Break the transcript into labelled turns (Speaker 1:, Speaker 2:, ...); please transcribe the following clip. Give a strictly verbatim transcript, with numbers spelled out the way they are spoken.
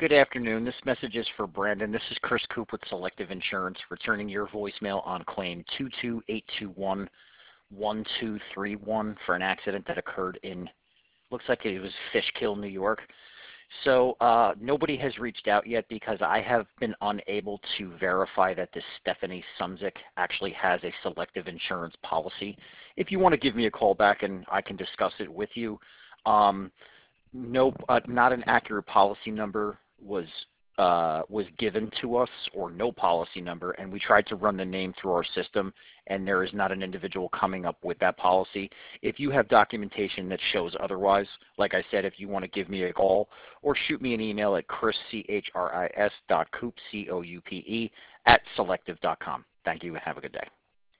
Speaker 1: Good afternoon. This message is for Brandon. This is Chris Coop with Selective Insurance, returning your voicemail on claim two two eight two one one two three one for an accident that occurred in, looks like it was Fishkill, New York. So uh, nobody has reached out yet because I have been unable to verify that this Stephanie Sumzik actually has a Selective Insurance policy. If you want to give me a call back and I can discuss it with you, um, no, uh, not an accurate policy number was uh, was given to us, or no policy number, and we tried to run the name through our system, and there is not an individual coming up with that policy. If you have documentation that shows otherwise, like I said, if you want to give me a call or shoot me an email at chris, C H R I S dot Coop, C O U P E, at selective dot com. Thank you and have a good day.